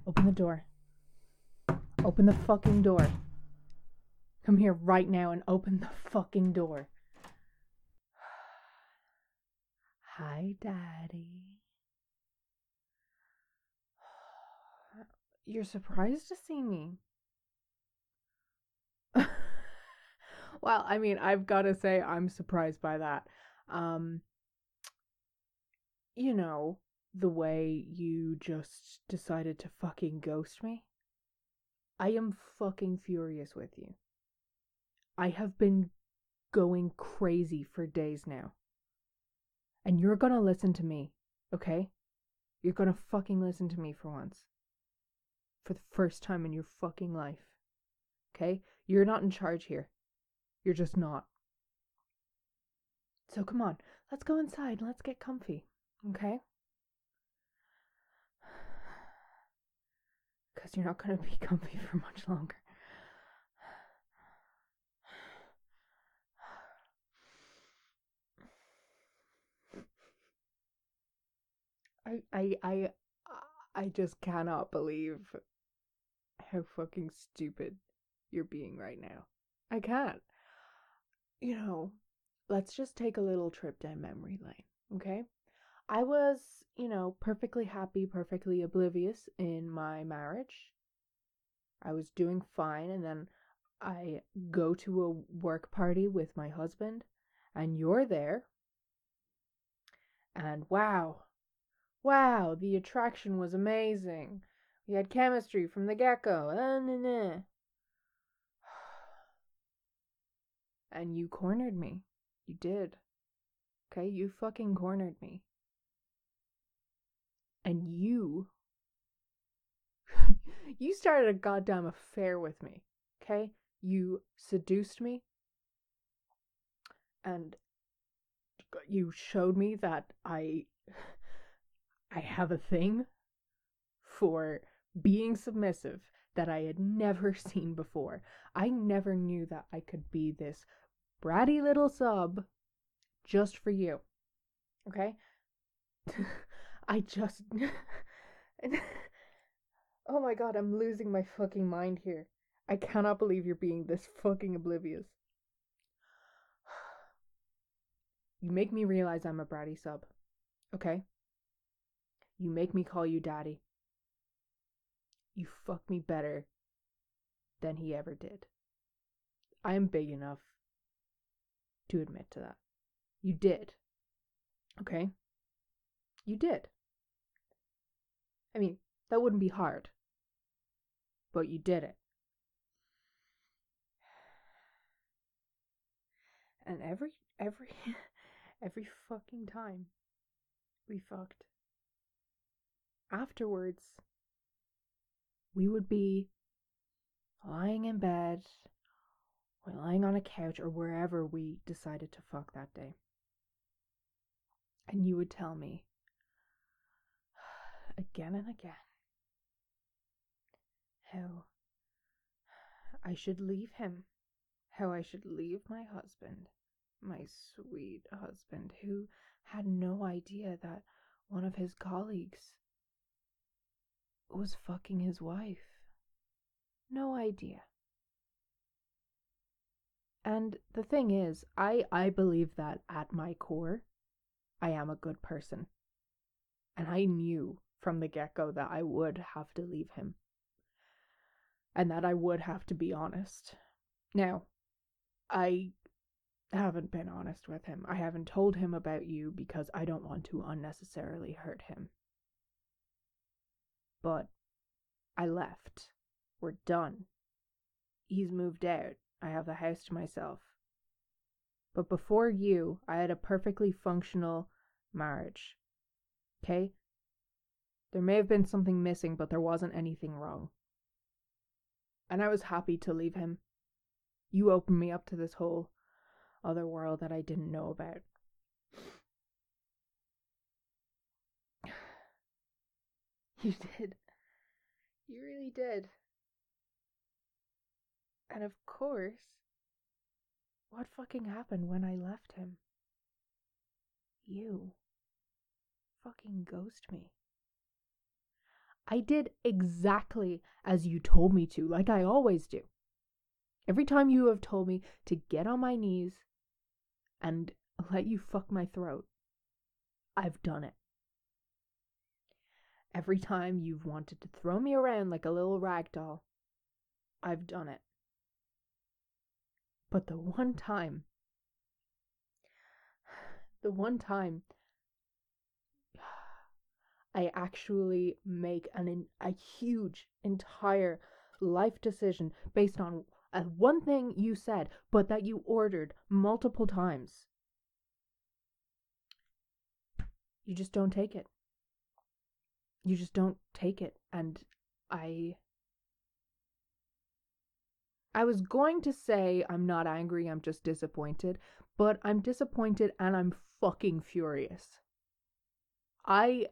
Open the door. Open the fucking door. Come here right now and open the fucking door. Hi, Daddy. You're surprised to see me. Well, I mean, I've got to say I'm surprised by that. Um, you know, the way you just decided to fucking ghost me. I am fucking furious with you. I have been going crazy for days now. And you're gonna listen to me, okay? You're gonna fucking listen to me for once. For the first time in your fucking life. Okay? You're not in charge here. You're just not. So come on, let's go inside and let's get comfy. Okay? Because you're not gonna be comfy for much longer. I I I I just cannot believe how fucking stupid you're being right now. I can't. You know, let's just take a little trip down memory lane, okay? I was, perfectly happy, perfectly oblivious in my marriage. I was doing fine, and then I go to a work party with my husband, and you're there, and wow, the attraction was amazing. We had chemistry from the get go. And you cornered me. You did. Okay? You fucking cornered me. And you started a goddamn affair with me. Okay? You seduced me and you showed me that I have a thing for being submissive that I had never seen before. I never knew that I could be this bratty little sub just for you. Okay? I just Oh my god, I'm losing my fucking mind here. I cannot believe you're being this fucking oblivious. You make me realize I'm a bratty sub. Okay? You make me call you daddy. You fuck me better than he ever did. I am big enough to admit to that. You did. Okay? You did. I mean, that wouldn't be hard. But you did it. And every every fucking time we fucked, afterwards we would be lying in bed or lying on a couch or wherever we decided to fuck that day. And you would tell me again and again how I should leave him, how I should leave my husband, my sweet husband, who had no idea that one of his colleagues was fucking his wife. No idea. And the thing is, I believe that at my core, I am a good person. And I knew from the get go that I would have to leave him. And that I would have to be honest. Now, I haven't been honest with him. I haven't told him about you because I don't want to unnecessarily hurt him. But I left. We're done. He's moved out. I have the house to myself. But before you, I had a perfectly functional marriage. Okay? There may have been something missing, but there wasn't anything wrong. And I was happy to leave him. You opened me up to this whole other world that I didn't know about. You did. You really did. And of course, what fucking happened when I left him? You fucking ghost me. I did exactly as you told me to, like I always do. Every time you have told me to get on my knees and let you fuck my throat, I've done it. Every time you've wanted to throw me around like a little rag doll, I've done it. But the one time I actually make a huge entire life decision based on one thing you said, but that you ordered multiple times, you just don't take it. You just don't take it. And I was going to say I'm not angry, I'm just disappointed, but I'm disappointed and I'm fucking furious. I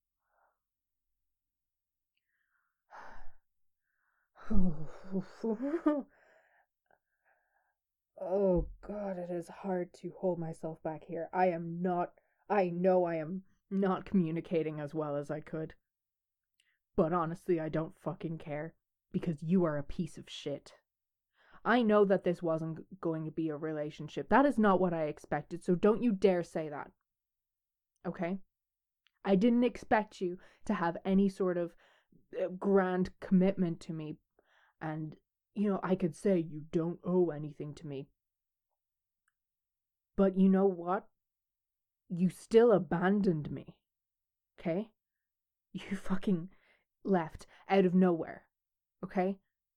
Oh god, it is hard to hold myself back here. I know I am not communicating as well as I could. But honestly, I don't fucking care because you are a piece of shit. I know that this wasn't going to be a relationship. That is not what I expected, so don't you dare say that. Okay? I didn't expect you to have any sort of grand commitment to me. And, I could say you don't owe anything to me. But you know what? You still abandoned me. Okay? You fucking left out of nowhere. Okay?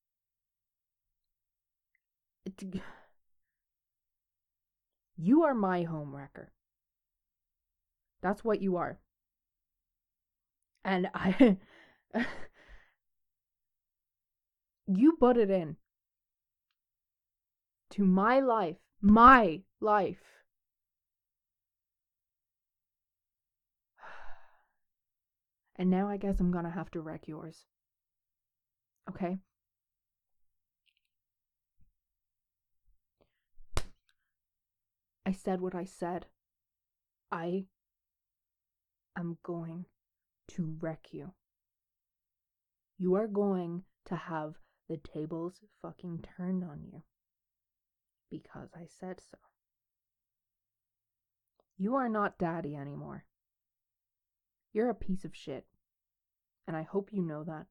You are my homewrecker. That's what you are. And you butted in to my life. My life. And now I guess I'm gonna have to wreck yours. Okay? I said what I said. I am going to wreck you. You are going to have the tables fucking turned on you. Because I said so. You are not daddy anymore. You're a piece of shit. And I hope you know that.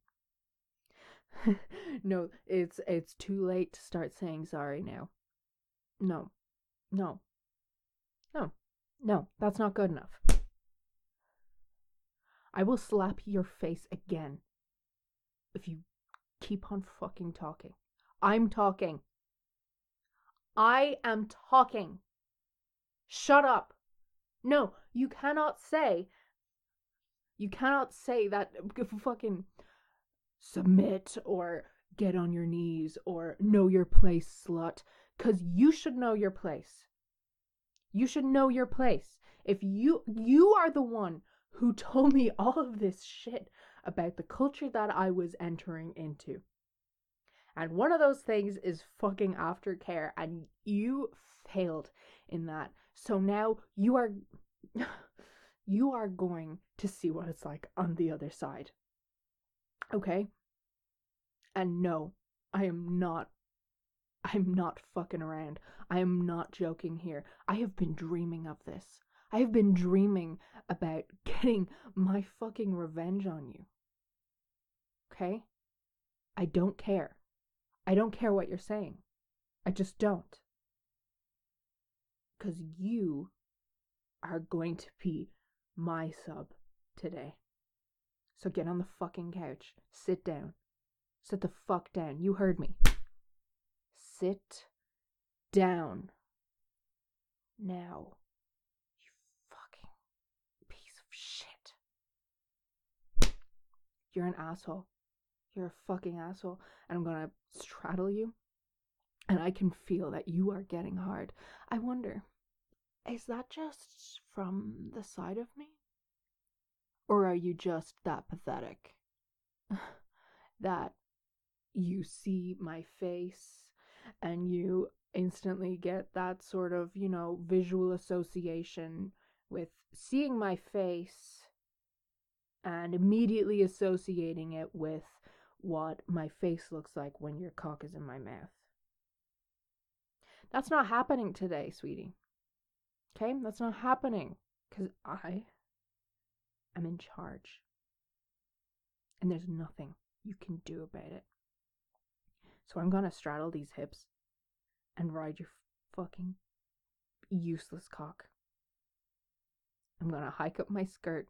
No, it's too late to start saying sorry now. No. No. No. No, that's not good enough. I will slap your face again if you keep on fucking talking. I'm talking. I am talking. Shut up. No, you cannot say that fucking submit or get on your knees or know your place, slut, cuz you should know your place. You should know your place. If you are the one who told me all of this shit about the culture that I was entering into. And one of those things is fucking aftercare, and you failed in that. So now you are you are going to see what it's like on the other side. Okay? And no, I'm not fucking around. I am not joking here. I have been dreaming of this. I have been dreaming about getting my fucking revenge on you. Okay? I don't care. I don't care what you're saying. I just don't. Because you are going to be my sub today. So get on the fucking couch. Sit down. Sit the fuck down. You heard me. Sit down. Now. You fucking piece of shit. You're an asshole. You're a fucking asshole. And I'm gonna straddle you. And I can feel that you are getting hard. I wonder, is that just from the side of me? Or are you just that pathetic? That you see my face and you instantly get that sort of, visual association with seeing my face and immediately associating it with what my face looks like when your cock is in my mouth. That's not happening today, sweetie. Okay? That's not happening because I am in charge. And there's nothing you can do about it. So I'm gonna straddle these hips and ride your fucking useless cock. I'm gonna hike up my skirt.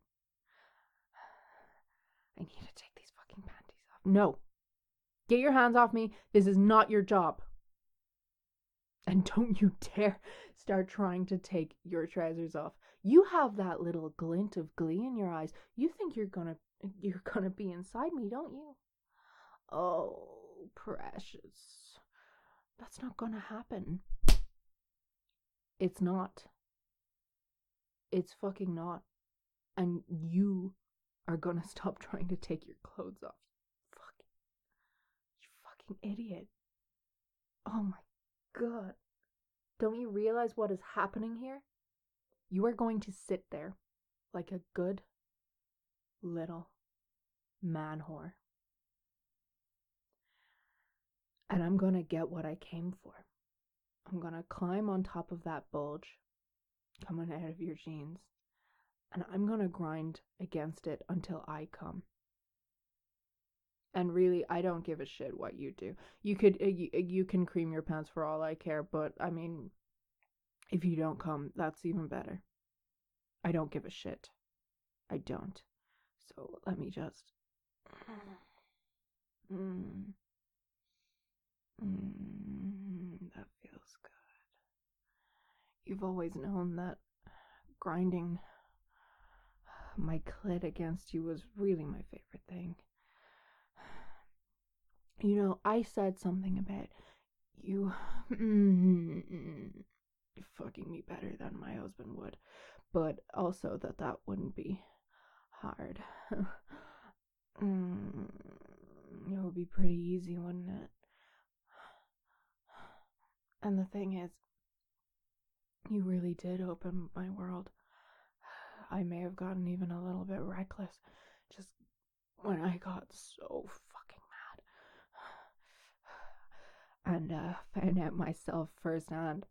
I need to take these fucking panties off. No. Get your hands off me. This is not your job. And don't you dare start trying to take your trousers off. You have that little glint of glee in your eyes. You think you're gonna be inside me, don't you? Oh, precious. That's not gonna happen. It's not. It's fucking not. And you are gonna stop trying to take your clothes off. You fucking idiot. Oh my God. Don't you realize what is happening here? You are going to sit there like a good little man whore. And I'm gonna get what I came for. I'm gonna climb on top of that bulge coming out of your jeans, and I'm gonna grind against it until I come. And really, I don't give a shit what you do. You can cream your pants for all I care, but I mean, if you don't come, that's even better. I don't give a shit. I don't. So let me just. That feels good. You've always known that grinding my clit against you was really my favorite thing. You know, I said something about you fucking me better than my husband would, but also that wouldn't be hard. It would be pretty easy, wouldn't it? And the thing is, you really did open my world. I may have gotten even a little bit reckless just when I got so fucking mad and found out myself firsthand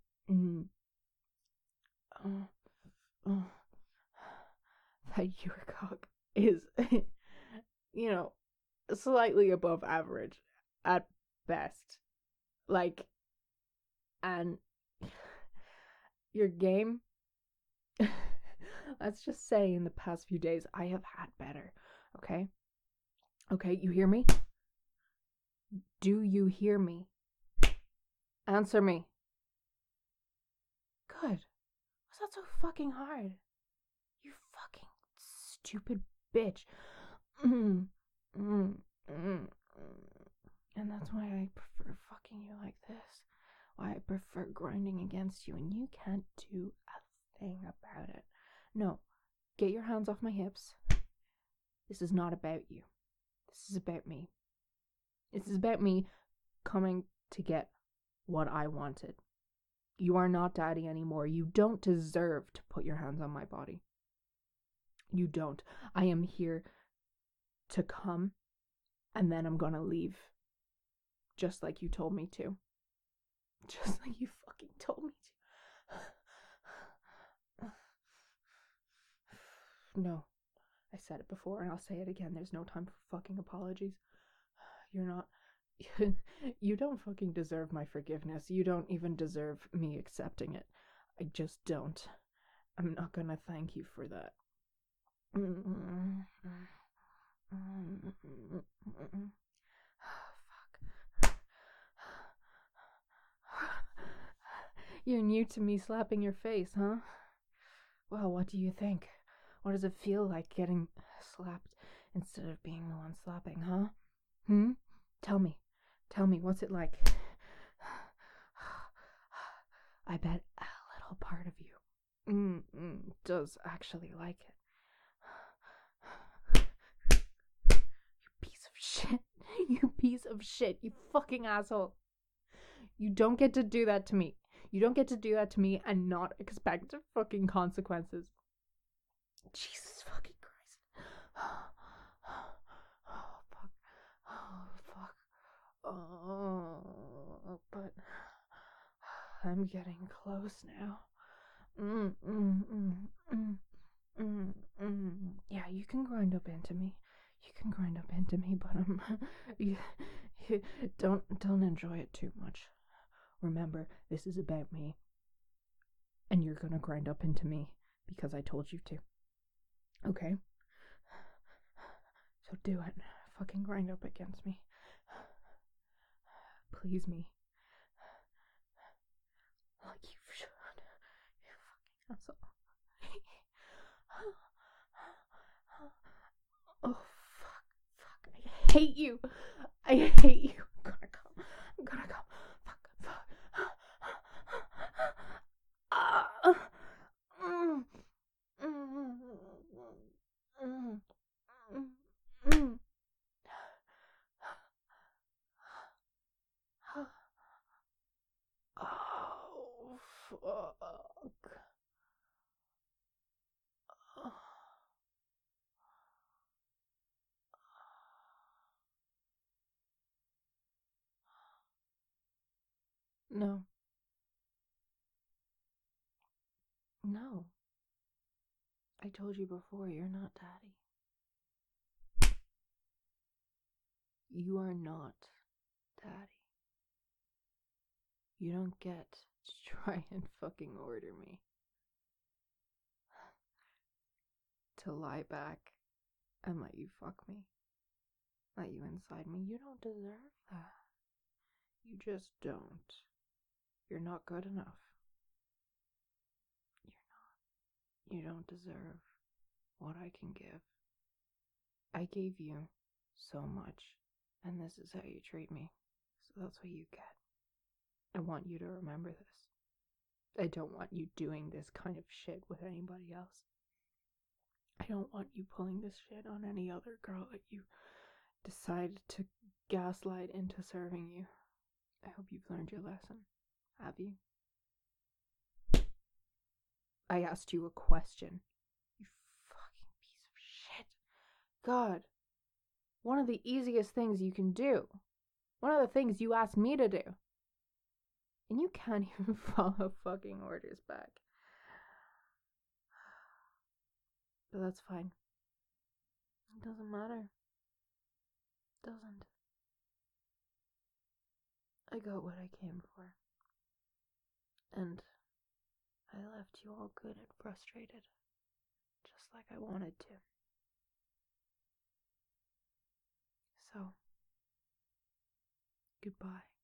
that your cock is, slightly above average at best. Like, and your game, let's just say in the past few days, I have had better, okay? Okay, you hear me? Do you hear me? Answer me. Good. Was that so fucking hard? You fucking stupid bitch. And that's why I prefer fucking you like this. Why I prefer grinding against you, and you can't do a thing about it. No, get your hands off my hips. This is not about you. This is about me. This is about me coming to get what I wanted. You are not daddy anymore. You don't deserve to put your hands on my body. You don't. I am here to come, and then I'm gonna leave. Just like you told me to. Just like you fucking told me to. No. I said it before, and I'll say it again. There's no time for fucking apologies. You're not... You don't fucking deserve my forgiveness. You don't even deserve me accepting it. I just don't. I'm not gonna thank you for that. Fuck. You're new to me slapping your face, huh? Well, what do you think? What does it feel like getting slapped instead of being the one slapping, huh? Tell me, what's it like? I bet a little part of you does actually like it. You piece of shit. You piece of shit. You fucking asshole. You don't get to do that to me. You don't get to do that to me and not expect fucking consequences. Jesus fucking Christ. I'm getting close now. Mm, mm, mm, mm, mm, mm. Yeah, you can grind up into me. You can grind up into me, but you, don't enjoy it too much. Remember, this is about me, and you're gonna grind up into me because I told you to. Okay? So do it. Fucking grind up against me. Please me. Like you should. You fucking asshole. Oh, fuck. I hate you. I hate you. I'm gonna come. I'm gonna come. Fuck. Mm, mm, mm, mm. Oh, fuck. No. No. I told you before, you're not daddy. You are not daddy. You don't get to try and fucking order me to lie back and let you fuck me. Let you inside me. You don't deserve that. You just don't. You're not good enough. You're not. You don't deserve what I can give. I gave you so much, and this is how you treat me. So that's what you get. I want you to remember this. I don't want you doing this kind of shit with anybody else. I don't want you pulling this shit on any other girl that you decide to gaslight into serving you. I hope you've learned your lesson. Have you? I asked you a question. You fucking piece of shit. God. One of the easiest things you can do. One of the things you asked me to do. And you can't even follow fucking orders back. But that's fine. It doesn't matter. It doesn't. I got what I came for. And I left you all good and frustrated. Just like I wanted to. So, goodbye.